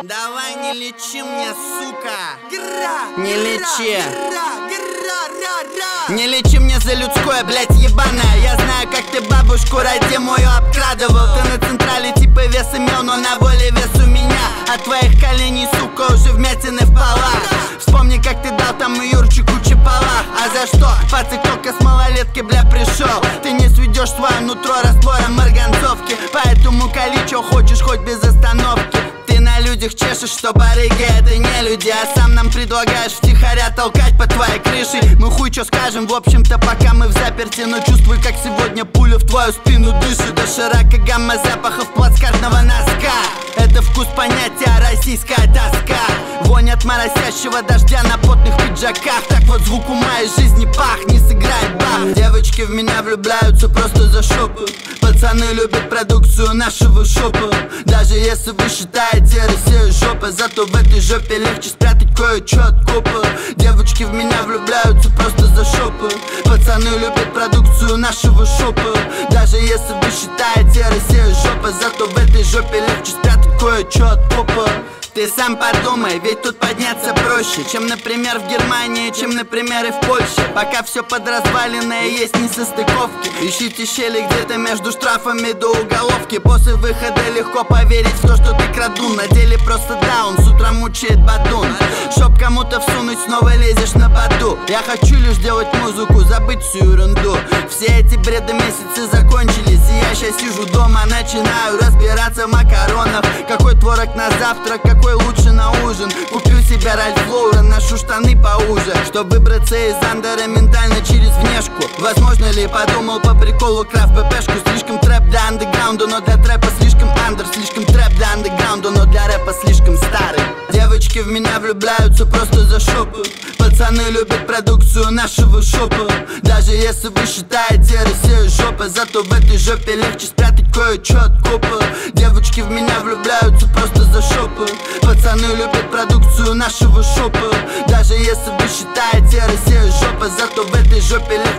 Давай не лечи мне, сука. Не лечи. Не лечи мне за людское, блять, ебаное. Я знаю, как ты бабушку родимую обкрадывал. Ты на централе типа вес имел, но на воле вес у меня. От твоих коленей, сука, уже вмятины в полах. Вспомни, как ты дал там Юрчику чапалах. А за что? Пацик только с малолетки, бля, пришел. Ты не сведешь свое нутро раствором марганцовки. Поэтому кали, чё хочешь, хоть без остановки. Ты на людях чешешь, что барыги это не люди. А сам нам предлагаешь втихаря толкать по твоей крыше. Мы хуй чё скажем, в общем-то, пока мы в заперти. Но чувствуй, как сегодня пуля в твою спину дышит. Доширака гамма запахов плацкартного носка. Это вкус понятия, российская тоска. Вонь от моросящего дождя на потных пиджаках. Так вот звук у моей жизни пах, не сыграет бах. Девочки в меня влюбляются просто за шопу. Пацаны любят продукцию нашего шопа. Даже если вы считаете Россию жопой, зато в этой жопе легче спрятать кое-что от копа. Девочки в меня влюбляются просто за шопу. Пацаны любят продукцию нашего шопа. Даже если вы считаете Россию жопой, зато в этой жопе легче спрятать кое-что от копа. Ты сам подумай, ведь тут подняться проще, чем, например, в Германии, чем, например, и в Польше. Пока все подразваленное, есть несостыковки. Ищите щели где-то между штрафами до уголовки. После выхода легко поверить в то, что ты крадун. На деле просто даун, с утра мучает бадун. Чтоб кому-то всунуть, снова лезешь на поду. Я хочу лишь делать музыку, забыть всю ерунду. Все эти бреды месяцы закончились, и я сейчас сижу дома, начинаю разбираться в макаронах. Какой творог на завтрак, какой лучше на ужин. Купил себе Ральф Лоурен, ношу штаны поуже. Чтоб выбраться из андера ментально через внешку. Возможно ли, подумал по приколу, крафт БПшку. Слишком трэп для андеграунда, но для трэпа слишком андер. Слишком трэп для андеграунда, но для рэпа слишком старый. Девочки в меня влюбляются просто за шопу. Пацаны любят продукцию нашего шопа. Даже если вы считаете Россию жопой, зато в этой жопе легче спрятать кое-что от копа. Девочки в меня влюбляются просто за шопу. Пацаны любят продукцию нашего шопа. Даже если вы считаете Россию жопой, зато в этой жопе легче